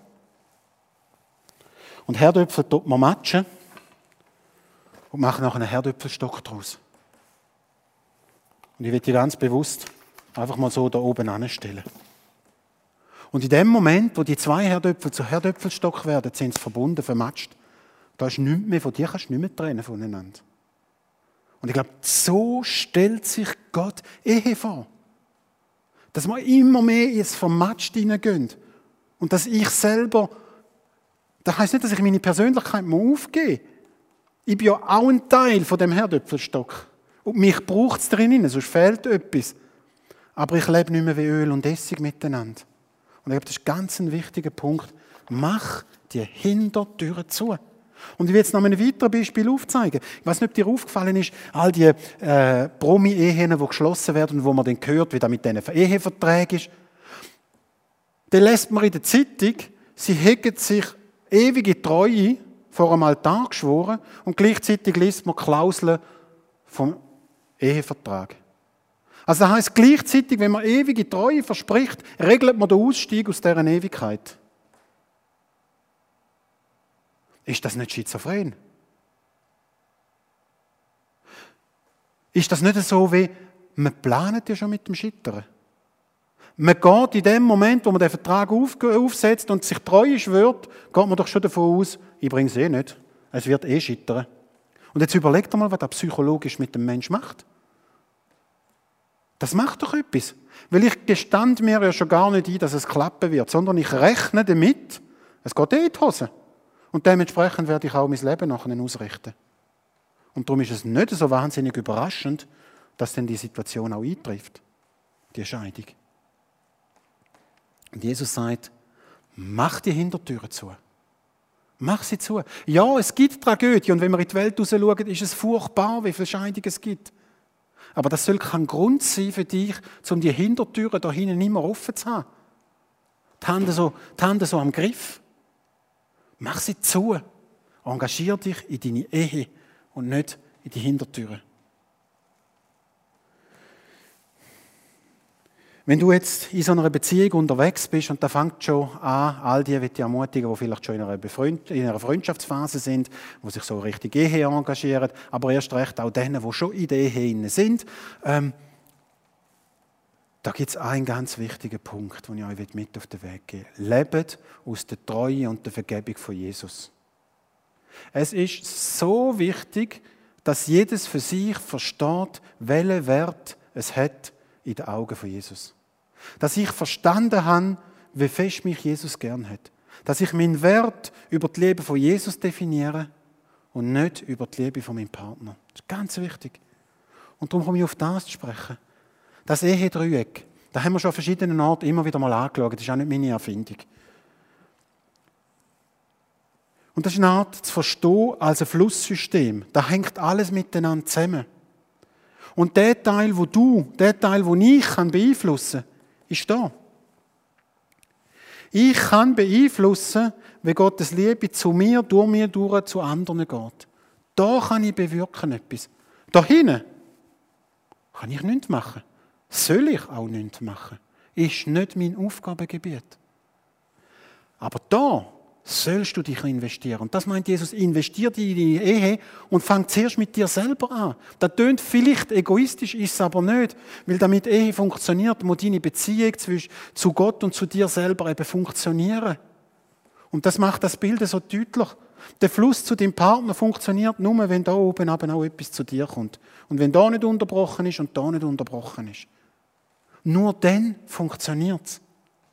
Und Herdöpfel tut man matschen und macht nachher einen Herdöpfelstock daraus. Und ich will die ganz bewusst einfach mal so da oben anstellen. Und in dem Moment, wo die zwei Herdöpfel zu Herdöpfelstock werden, sind sie verbunden, vermatscht. Da ist nichts mehr, von dir kannst du nicht mehr trennen voneinander. Und ich glaube, so stellt sich Gott Ehe vor. Dass wir immer mehr ins Vermatscht hineingehen. Und dass ich selber, das heisst nicht, dass ich meine Persönlichkeit aufgeben muss. Ich bin ja auch ein Teil von dem Herdöpfelstock. Und mich braucht es drin, sonst fehlt etwas. Aber ich lebe nicht mehr wie Öl und Essig miteinander. Und ich glaube, das ist ganz ein wichtiger Punkt. Mach die Hintertüren zu. Und ich will jetzt noch ein weiteres Beispiel aufzeigen. Ich weiß nicht, ob dir aufgefallen ist, all die äh, Promi-Ehen, die geschlossen werden und wo man dann hört, wie das mit diesen Eheverträgen ist. Dann lässt man in der Zeitung, sie hätten sich ewige Treue vor einem Altar geschworen und gleichzeitig liest man Klauseln vom Ehevertrag. Also das heisst, gleichzeitig, wenn man ewige Treue verspricht, regelt man den Ausstieg aus deren Ewigkeit. Ist das nicht schizophren? Ist das nicht so, wie man plant ja schon mit dem Scheitern? Man geht in dem Moment, wo man den Vertrag aufsetzt und sich treu schwört, geht man doch schon davon aus, ich bringe es eh nicht. Es wird eh scheitern. Und jetzt überlegt mal, was das psychologisch mit dem Menschen macht. Das macht doch etwas. Weil ich gestand mir ja schon gar nicht ein, dass es klappen wird, sondern ich rechne damit, es geht eh in die Hose. Und dementsprechend werde ich auch mein Leben nachher ausrichten. Und darum ist es nicht so wahnsinnig überraschend, dass dann die Situation auch eintrifft. Die Scheidung. Und Jesus sagt, mach die Hintertüren zu. Mach sie zu. Ja, es gibt Tragödie. Und wenn wir in die Welt raus schauen, ist es furchtbar, wie viele Scheidungen es gibt. Aber das soll kein Grund sein für dich, um die Hintertüren da hinten immer offen zu haben. Die Hände so, die Hände so am Griff. Mach sie zu. Engagier dich in deine Ehe und nicht in die Hintertüren. Wenn du jetzt in so einer Beziehung unterwegs bist, und da fängt schon an, all die, die ich ermutigen, die vielleicht schon in einer, Befreund- in einer Freundschaftsphase sind, die sich so richtig Ehe engagieren, aber erst recht auch denen, die schon in der Ehe sind, ähm, da gibt es einen ganz wichtigen Punkt, den ich euch mit auf den Weg geben will. Lebt aus der Treue und der Vergebung von Jesus. Es ist so wichtig, dass jedes für sich versteht, welchen Wert es hat in den Augen von Jesus. Dass ich verstanden habe, wie fest mich Jesus gern hat. Dass ich meinen Wert über die Liebe von Jesus definiere und nicht über die Liebe von meinem Partner. Das ist ganz wichtig. Und darum komme ich auf das zu sprechen. Das Ehedreieck, da haben wir schon an verschiedenen Orten immer wieder mal angeschaut. Das ist auch nicht meine Erfindung. Und das ist eine Art zu verstehen als ein Flusssystem. Da hängt alles miteinander zusammen. Und der Teil, wo du, der Teil, wo ich kann beeinflussen kann, ist da. Ich kann beeinflussen, wie Gottes Liebe zu mir, durch mir, durch zu anderen geht. Da kann ich bewirken etwas. Da hinten kann ich nichts machen. Soll ich auch nichts machen. Ist nicht mein Aufgabengebiet. Aber da sollst du dich investieren. Und das meint Jesus, investier in deine Ehe und fang zuerst mit dir selber an. Das tönt vielleicht egoistisch, ist es aber nicht. Weil damit Ehe funktioniert, muss deine Beziehung zwischen, zu Gott und zu dir selber eben funktionieren. Und das macht das Bild so deutlich. Der Fluss zu deinem Partner funktioniert nur, wenn da oben aber auch etwas zu dir kommt. Und wenn da nicht unterbrochen ist und da nicht unterbrochen ist. Nur dann funktioniert es.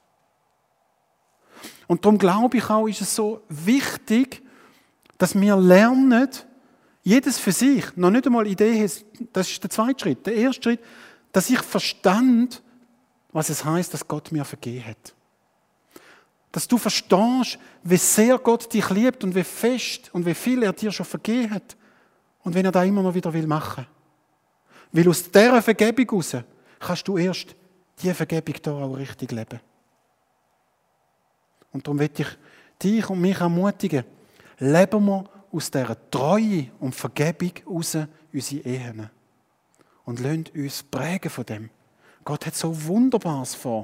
Und darum glaube ich auch, ist es so wichtig, dass wir lernen, jedes für sich, noch nicht einmal Idee, das ist der zweite Schritt. Der erste Schritt, dass ich verstand, was es heißt, dass Gott mir vergeben hat. Dass du verstehst, wie sehr Gott dich liebt und wie fest und wie viel er dir schon vergeben hat. Und wenn er da immer noch wieder machen will. Weil aus dieser Vergebung heraus kannst du erst diese Vergebung hier auch richtig leben. Und darum möchte ich dich und mich ermutigen, leben wir aus dieser Treue und Vergebung heraus unsere Ehen. Und lassen uns prägen von dem. Gott hat so Wunderbares vor.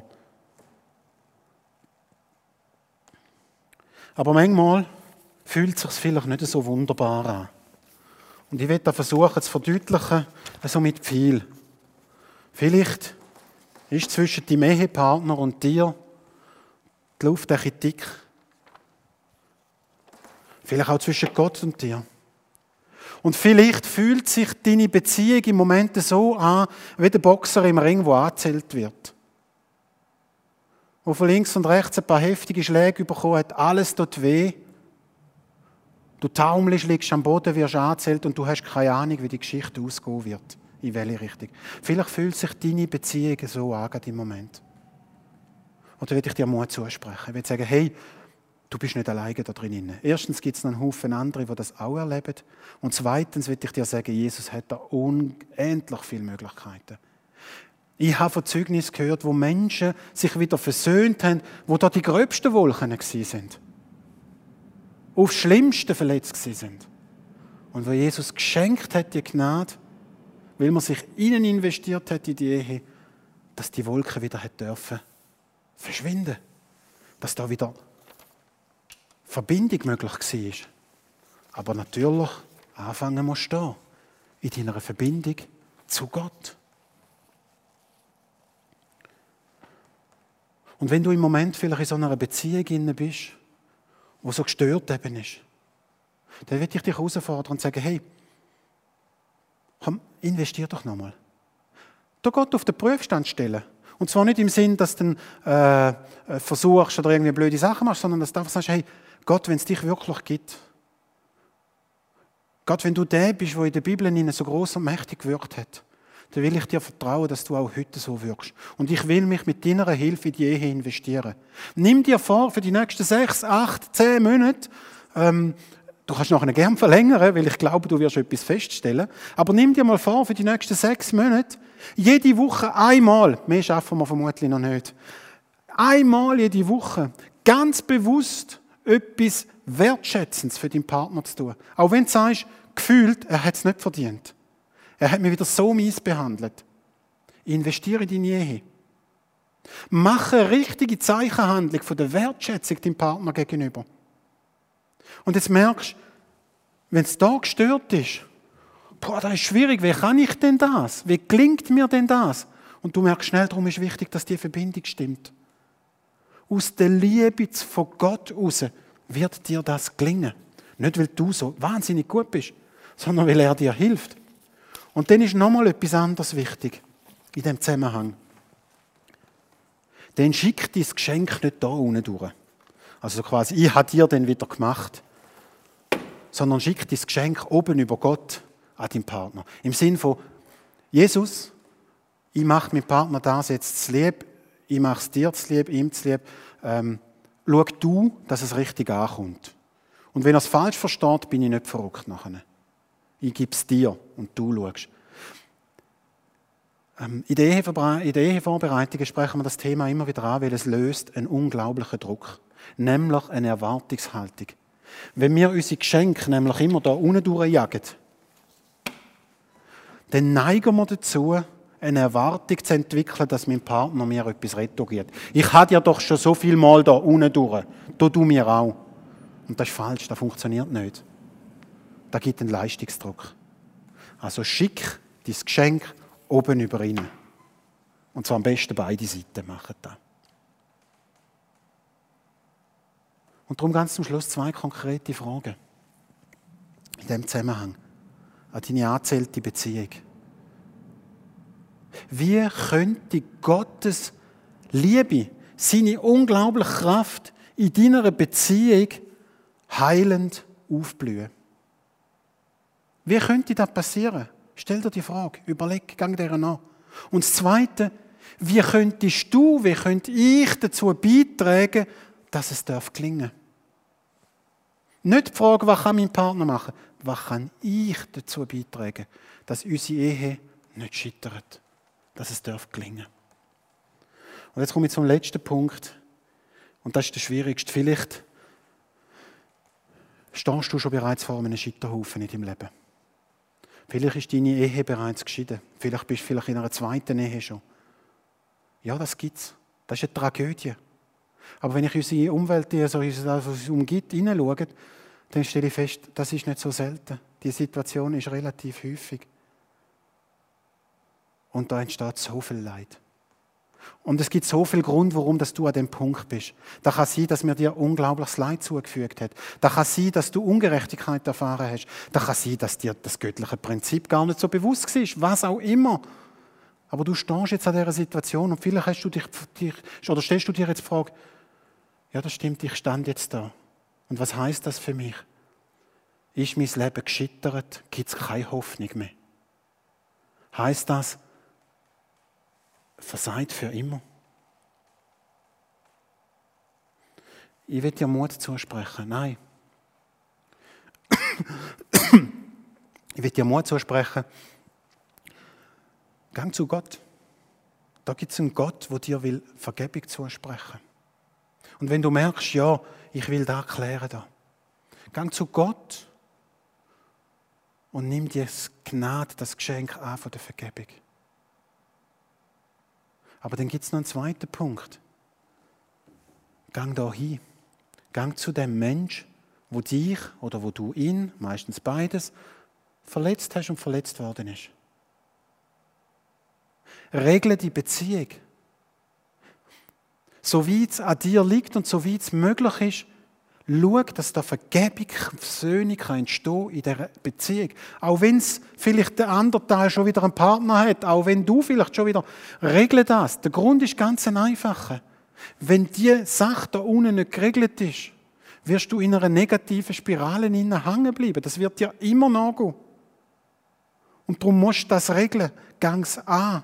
Aber manchmal fühlt es sich vielleicht nicht so wunderbar an. Und ich werde da versuchen zu verdeutlichen, also mit viel. Vielleicht ist zwischen deinem Ehepartner und dir die Luft ein bisschen dick. Vielleicht auch zwischen Gott und dir. Und vielleicht fühlt sich deine Beziehung im Moment so an, wie der Boxer im Ring, der angezählt wird. Wo von links und rechts ein paar heftige Schläge bekommen hat, alles tut weh. Du taumelst, liegst am Boden, wirst angezählt und du hast keine Ahnung, wie die Geschichte ausgehen wird. In welche Richtung. Vielleicht fühlt sich deine Beziehung so an im Moment. Oder will ich dir Mut zusprechen? Ich will sagen, hey, du bist nicht alleine da drin. Erstens gibt es noch einen Haufen andere, die das auch erleben. Und zweitens will ich dir sagen, Jesus hat da unendlich viele Möglichkeiten. Ich habe von Zeugnissen gehört, wo Menschen sich wieder versöhnt haben, wo da die gröbsten Wolken waren. Aufs Schlimmste verletzt sind. Und wo Jesus geschenkt hat, die Gnade, weil man sich innen investiert hat in die Ehe, dass die Wolken wieder hat dürfen verschwinden. Dass da wieder Verbindung möglich war. Aber natürlich anfangen musst du da, in deiner Verbindung zu Gott. Und wenn du im Moment vielleicht in so einer Beziehung inne bist, wo so gestört eben ist, dann will ich dich herausfordern und sagen, hey, komm, investier doch nochmal. Da Gott auf den Prüfstand stellen. Und zwar nicht im Sinn, dass du dann äh, versuchst oder irgendwie blöde Sachen machst, sondern dass du einfach sagst, hey, Gott, wenn es dich wirklich gibt, Gott, wenn du der bist, der in der Bibel so gross und mächtig gewirkt hat, dann will ich dir vertrauen, dass du auch heute so wirkst. Und ich will mich mit deiner Hilfe in die Ehe investieren. Nimm dir vor, für die nächsten sechs, acht, zehn Monate, ähm, Du kannst nachher gerne verlängern, weil ich glaube, du wirst etwas feststellen. Aber nimm dir mal vor, für die nächsten sechs Monate, jede Woche einmal, mehr schaffen wir vermutlich noch nicht, einmal jede Woche, ganz bewusst etwas Wertschätzendes für deinen Partner zu tun. Auch wenn du sagst, gefühlt, er hat es nicht verdient. Er hat mich wieder so mies behandelt. Investiere in deine Ehe. Mache eine richtige Zeichenhandlung von der Wertschätzung deinem Partner gegenüber. Und jetzt merkst du, wenn es da gestört ist, boah, das ist schwierig, wie kann ich denn das? Wie gelingt mir denn das? Und du merkst schnell, darum ist wichtig, dass die Verbindung stimmt. Aus der Liebe von Gott raus wird dir das gelingen. Nicht, weil du so wahnsinnig gut bist, sondern weil er dir hilft. Und dann ist nochmal etwas anderes wichtig in diesem Zusammenhang. Dann schick dein Geschenk nicht da unten durch. Also quasi, ich habe dir dann wieder gemacht. Sondern schick dein Geschenk oben über Gott an deinen Partner. Im Sinn von, Jesus, ich mache meinem Partner das jetzt zu lieb, ich mache es dir zu lieb, ihm zu lieb. Ähm, schau du, dass es richtig ankommt. Und wenn er es falsch versteht, bin ich nicht verrückt nachher. Ich gebe es dir und du schaust. Ähm, in der Ehevorbe- in der Ehevorbereitung sprechen wir das Thema immer wieder an, weil es löst einen unglaublichen Druck. Nämlich eine Erwartungshaltung. Wenn wir unsere Geschenke nämlich immer da unten durchjagen, dann neigen wir dazu, eine Erwartung zu entwickeln, dass mein Partner mir etwas retourgiert. Ich habe ja doch schon so viel Mal da unten durch. Da du mir auch. Und das ist falsch, das funktioniert nicht. Das gibt einen Leistungsdruck. Also schick dein Geschenk oben über ihn. Und zwar am besten beide Seiten machen das. Und darum ganz zum Schluss zwei konkrete Fragen in diesem Zusammenhang an deine angezählte Beziehung. Wie könnte Gottes Liebe, seine unglaubliche Kraft in deiner Beziehung heilend aufblühen? Wie könnte das passieren? Stell dir die Frage, überleg, gang dir nach. Und das Zweite, wie könntest du, wie könnte ich dazu beitragen, dass es gelingen darf? Nicht die Frage, was kann mein Partner machen, was kann ich dazu beitragen, dass unsere Ehe nicht scheitert, dass es gelingen darf. Und jetzt komme ich zum letzten Punkt. Und das ist der schwierigste. Vielleicht stehst du schon bereits vor einem Scheiterhaufen in deinem Leben. Vielleicht ist deine Ehe bereits geschieden. Vielleicht bist du vielleicht in einer zweiten Ehe schon. Ja, das gibt's. Das ist eine Tragödie. Aber wenn ich unsere Umwelt, also was uns umgibt, hineinschaue, dann stelle ich fest, das ist nicht so selten. Die Situation ist relativ häufig. Und da entsteht so viel Leid. Und es gibt so viel Grund, warum dass du an dem Punkt bist. Da kann sein, dass mir dir unglaubliches Leid zugefügt hat. Da kann sein, dass du Ungerechtigkeit erfahren hast. Da kann sein, dass dir das göttliche Prinzip gar nicht so bewusst war. Was auch immer. Aber du stehst jetzt an dieser Situation und vielleicht hast du dich, dich oder stellst du dir jetzt die Frage, ja, das stimmt, ich stand jetzt da. Und was heißt das für mich? Ist mein Leben gescheitert? Gibt es keine Hoffnung mehr? Heißt das, versagt für immer? Ich will dir Mut zusprechen. Nein. Ich will dir Mut zusprechen. Gang zu Gott. Da gibt es einen Gott, der dir will Vergebung zusprechen will. Und wenn du merkst, ja, ich will das klären, da, gang zu Gott und nimm dir das Gnade, das Geschenk an von der Vergebung. Aber dann gibt es noch einen zweiten Punkt. Gang da hin. Gang zu dem Mensch, wo dich oder wo du ihn, meistens beides, verletzt hast und verletzt worden ist. Regle die Beziehung. So wie es an dir liegt und so wie es möglich ist, schau, dass da Vergebung, Versöhnung entstehen in dieser Beziehung. Auch wenn es vielleicht der andere Teil schon wieder einen Partner hat, auch wenn du vielleicht schon wieder, regle das. Der Grund ist ganz ein einfacher. Wenn die Sache da unten nicht geregelt ist, wirst du in einer negativen Spirale hängen bleiben. Das wird dir immer nachgehen. Und darum musst du das regeln. Gang's an.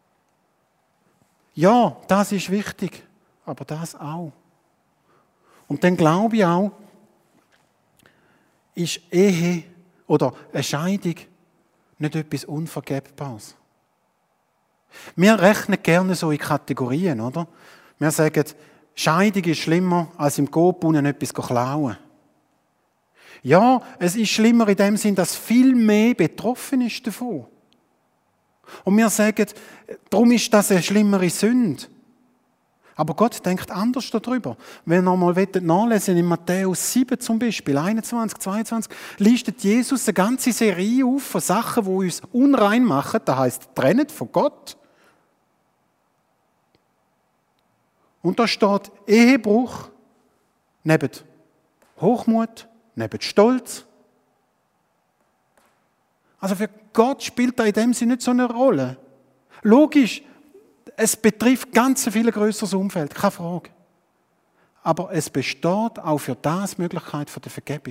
Ja, das ist wichtig. Aber das auch. Und dann glaube ich auch, ist Ehe oder eine Scheidung nicht etwas Unvergebbares. Wir rechnen gerne so in Kategorien, oder? Wir sagen, Scheidung ist schlimmer, als im Coop-Brunnen etwas zu klauen. Ja, es ist schlimmer in dem Sinn, dass viel mehr betroffen ist davon. Und wir sagen, darum ist das eine schlimmere Sünde. Aber Gott denkt anders darüber. Wenn ihr nochmal nachlesen in Matthäus sieben zum Beispiel, einundzwanzig, zweiundzwanzig, listet Jesus eine ganze Serie auf von Sachen, die uns unrein machen. Das heisst, trennt von Gott. Und da steht Ehebruch neben Hochmut, neben Stolz. Also für Gott spielt da in dem Sinne nicht so eine Rolle. Logisch, es betrifft ganz viel grösseres Umfeld, keine Frage. Aber es besteht auch für das Möglichkeit der Vergebung.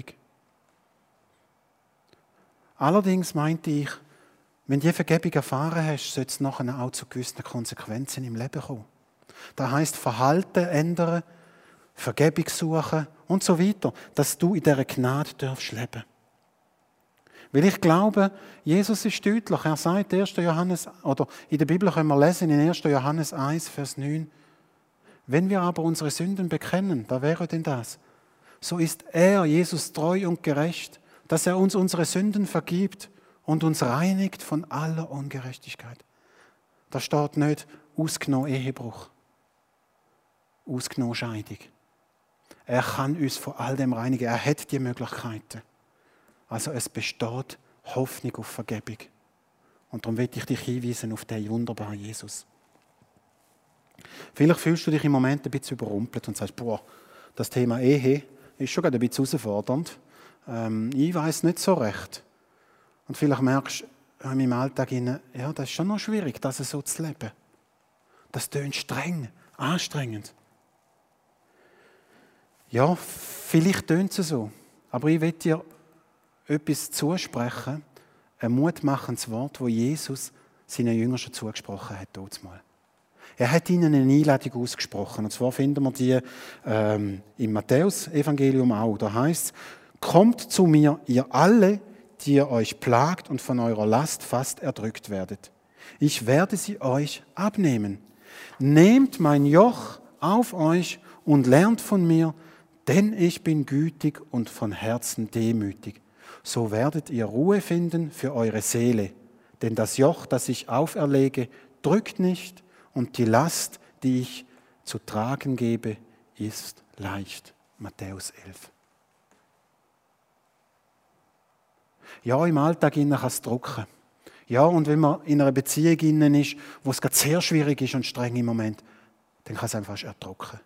Allerdings meinte ich, wenn du die Vergebung erfahren hast, soll es nachher auch zu gewissen Konsequenzen im Leben kommen. Das heisst, Verhalten ändern, Vergebung suchen und so weiter, dass du in dieser Gnade darfst leben. Weil ich glaube, Jesus ist deutlich. Er sagt erster Johannes, oder in der Bibel können wir lesen, in erster Johannes eins, Vers neun, wenn wir aber unsere Sünden bekennen, da wäre denn das, so ist er, Jesus, treu und gerecht, dass er uns unsere Sünden vergibt und uns reinigt von aller Ungerechtigkeit. Da steht nicht, ausgenommen Ehebruch, ausgenommen Scheidung. Er kann uns von all dem reinigen. Er hat die Möglichkeiten. Also es besteht Hoffnung auf Vergebung. Und darum möchte ich dich hinweisen auf den wunderbaren Jesus. Vielleicht fühlst du dich im Moment ein bisschen überrumpelt und sagst, boah, das Thema Ehe ist schon ein bisschen herausfordernd. Ähm, ich weiss nicht so recht. Und vielleicht merkst du in meinem Alltag, ja, das ist schon noch schwierig, das so zu leben. Das tönt streng, anstrengend. Ja, vielleicht tönt es so. Aber ich will dir etwas zusprechen, ein mutmachendes Wort, das Jesus seinen Jüngern schon zugesprochen hat. Mal. Er hat ihnen eine Einladung ausgesprochen. Und zwar finden wir die ähm, im Matthäus-Evangelium auch. Da heißt es, kommt zu mir, ihr alle, die ihr euch plagt und von eurer Last fast erdrückt werdet. Ich werde sie euch abnehmen. Nehmt mein Joch auf euch und lernt von mir, denn ich bin gütig und von Herzen demütig. So werdet ihr Ruhe finden für eure Seele. Denn das Joch, das ich auferlege, drückt nicht und die Last, die ich zu tragen gebe, ist leicht. Matthäus elf. Ja, im Alltag kann es drücken. Ja, und wenn man in einer Beziehung ist, wo es gerade sehr schwierig ist und streng im Moment, dann kann es einfach erdrücken.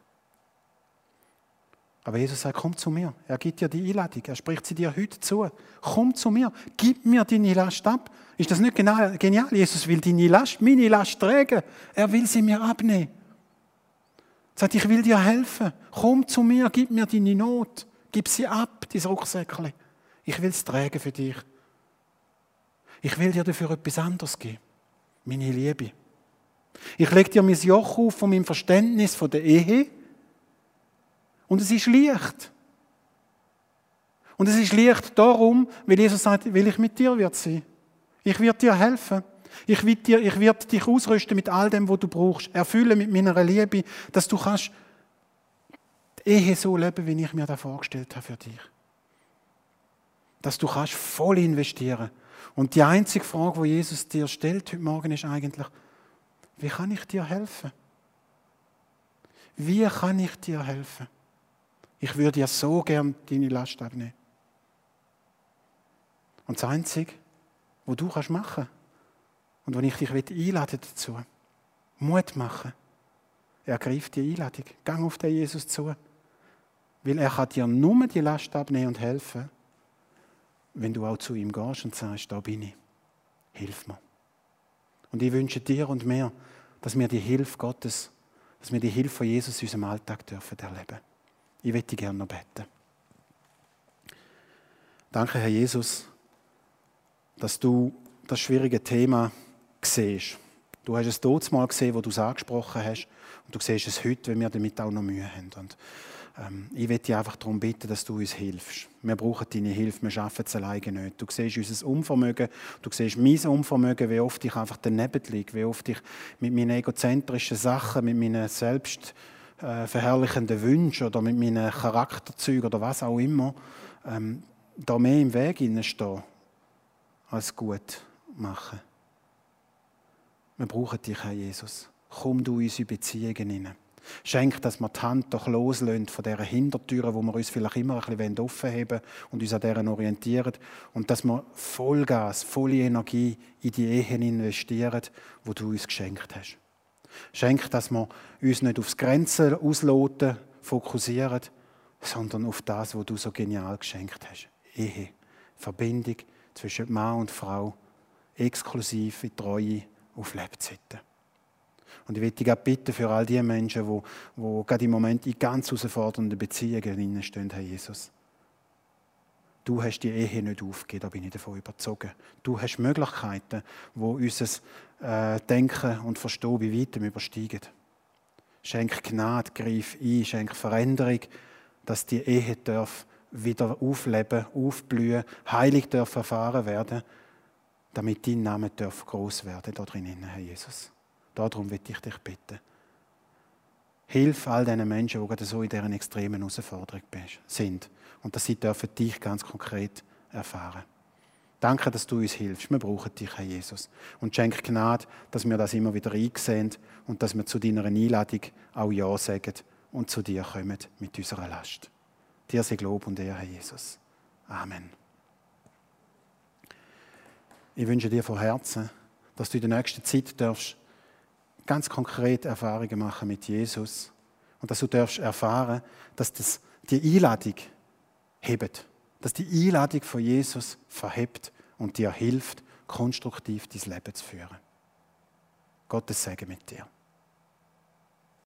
Aber Jesus sagt, komm zu mir. Er gibt dir die Einladung. Er spricht sie dir heute zu. Komm zu mir. Gib mir deine Last ab. Ist das nicht genial? Jesus will deine Last, meine Last tragen. Er will sie mir abnehmen. Er sagt, ich will dir helfen. Komm zu mir, gib mir deine Not. Gib sie ab, dein Rucksäckchen. Ich will es tragen für dich. Ich will dir dafür etwas anderes geben. Meine Liebe. Ich lege dir mein Joch auf von meinem Verständnis von der Ehe. Und es ist leicht. Und es ist leicht darum, weil Jesus sagt, weil ich mit dir wird sein. Ich werde dir helfen. Ich werde, dir, ich werde dich ausrüsten mit all dem, was du brauchst. Erfüllen mit meiner Liebe, dass du kannst die Ehe so leben, wie ich mir das vorgestellt habe für dich. Dass du kannst voll investieren. Und die einzige Frage, die Jesus dir stellt heute Morgen, ist eigentlich, wie kann ich dir helfen? Wie kann ich dir helfen? Ich würde dir so gern deine Last abnehmen. Und das Einzige, was du machen kannst und wenn ich dich einladen dazu, Mut machen, ergreif die Einladung, geh auf den Jesus zu, weil er kann dir nur die Last abnehmen und helfen, wenn du auch zu ihm gehst und sagst, da bin ich, hilf mir. Und ich wünsche dir und mir, dass wir die Hilfe Gottes, dass wir die Hilfe von Jesus in unserem Alltag dürfen erleben. Ich möchte gerne noch beten. Danke, Herr Jesus, dass du das schwierige Thema siehst. Du hast es dort mal gesehen, wo du es angesprochen hast, und du siehst es heute, wenn wir damit auch noch Mühe haben. Und Ähm, ich will dich einfach darum bitten, dass du uns hilfst. Wir brauchen deine Hilfe, wir schaffen es alleine nicht. Du siehst unser Unvermögen, du siehst mein Unvermögen, wie oft ich einfach daneben liege, wie oft ich mit meinen egozentrischen Sachen, mit meinen selbstverherrlichenden Wünschen oder mit meinen Charakterzügen oder was auch immer, ähm, da mehr im Weg stehe, als gut machen. Wir brauchen dich, Herr Jesus. Komm du in unsere Beziehungen hinein. Schenk, dass wir die Hand doch loslösen von dieser Hintertüre, wo wir uns vielleicht immer ein bisschen offen haben und uns an deren orientieren. Und dass wir Vollgas, volle Energie in die Ehen investieren, die du uns geschenkt hast. Schenk, dass wir uns nicht aufs Grenzen ausloten, fokussieren, sondern auf das, was du so genial geschenkt hast. Ehe, Verbindung zwischen Mann und Frau, exklusive Treue auf Lebzeiten. Und ich möchte dich bitten für all die Menschen, die, die gerade im Moment in ganz herausfordernden Beziehungen stehen, Herr Jesus. Du hast die Ehe nicht aufgegeben, da bin ich davon überzeugt. Du hast Möglichkeiten, die unser äh, Denken und Verstehen bei weitem übersteigen. Schenk Gnade, greif ein, schenk Veränderung, dass die Ehe darf wieder aufleben, aufblühen, heilig darf erfahren werden, damit dein Name darf groß werden da drinnen, Herr Jesus. Darum will ich dich bitten. Hilf all diesen Menschen, die gerade so in dieser extremen Herausforderung sind und dass sie dürfen dich ganz konkret erfahren. Danke, dass du uns hilfst. Wir brauchen dich, Herr Jesus. Und schenk Gnade, dass wir das immer wieder einsehen und dass wir zu deiner Einladung auch Ja sagen und zu dir kommen mit unserer Last. Dir sei Lob und Ehre, Herr Jesus. Amen. Ich wünsche dir von Herzen, dass du in der nächsten Zeit darfst ganz konkret Erfahrungen machen mit Jesus und dass du darfst erfahren, dass das die Einladung hebt, dass die Einladung von Jesus verhebt und dir hilft, konstruktiv dein Leben zu führen. Gottes Segen mit dir.